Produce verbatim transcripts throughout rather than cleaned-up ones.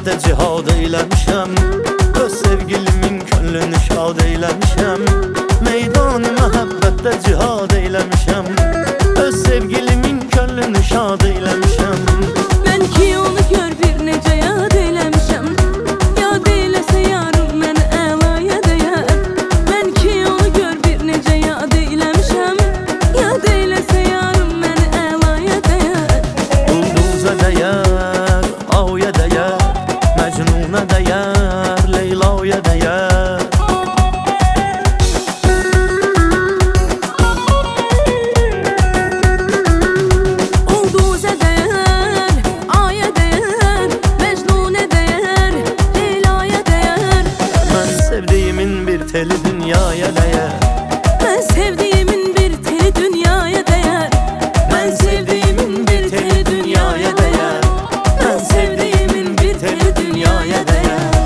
məhəbbətdə cihad eyləmişəm, öz sevgilimin könlünü şad eyləmişəm. Meydan-ı məhəbbətdə cihad eyləmişəm, öz sevgilimin könlünü şad eyləmişəm. Mən ki onu gör bir necə yad eyləmişəm, yad eyləsə yarım məni əlaya dəyər. Mən ki onu gör bir necə yad eyləmişəm, yad eyləsə yarım məni əlaya dəyər. Ulduza dəyər, avya dəyər, Məcnuna dəyər, Leylaya dəyər. Ulduza dəyər, aya dəyər, Məcnuna dəyər, Leylaya dəyər. Mən sevdiyimin bir teli dünyaya dəyər. Mən sevdiyimin bir teli dünyaya dəyər. Mən sevdiyimin bir teli dünyaya dəyər. Mən sevdiyimin bir teli dünyaya dəyər.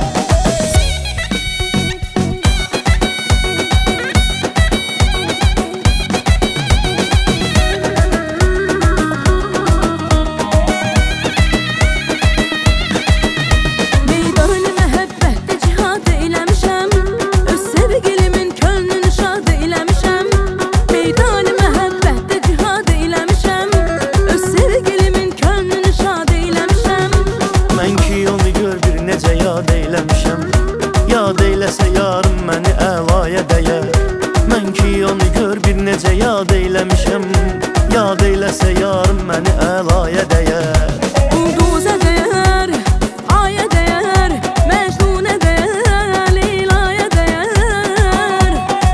Meydan-ı məhəbbətdə cihad eyləmişəm, öz sevgilimin könlünü şad eyləmişəm. Meydan-ı məhəbbətdə cihad eyləmişəm, öz sevgilimin könlünü şad eyləmişəm. Mən ki onu gör bir necə yad eyləmişəm, yad eyləsə yarım məni əlaya dəyər. Mən ki onu gör bir necə yad eyləmişəm, yad eyləsə yarım məni əlaya dəyər. Ulduza dəyər, aya dəyər, Məcnuna dəyər, Leylaya dəyər.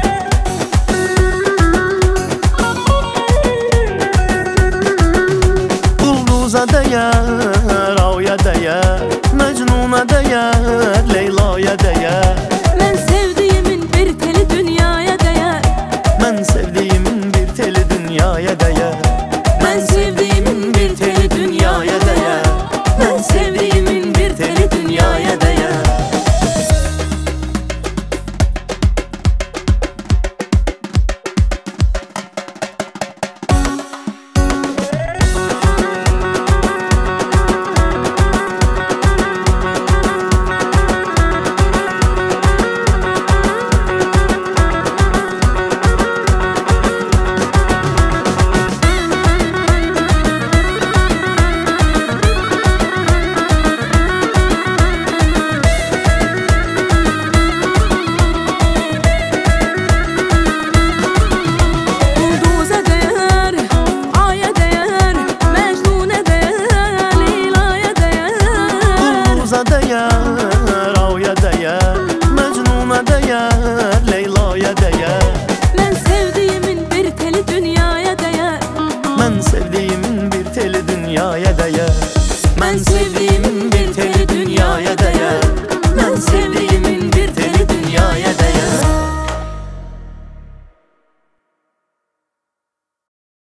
Ulduza dəyər, avya dəyər, Məcnuna dəyər, Leylaya dəyər. Mən sevdiyimin bir teli dünyaya dəyər. Mən sevdiyimin bir teli dünyaya dəyər. Mən sevdiyimin bir teli dünyaya dəyər. Mən sevdiyimin bir teli dünyaya dəyər. Ulduza dəyər, aya dəyər, Məcnuna dəyər, Leylaya dəyər. Ulduza dəyər, avya dəyər, Məcnuna dəyər, Leylaya dəyər. Mən sevdiyimin bir teli dünyaya dəyər. Mən sevdiyimin bir teli dünyaya dəyər. Mən sevdiyimin bir teli dünyaya dəyər.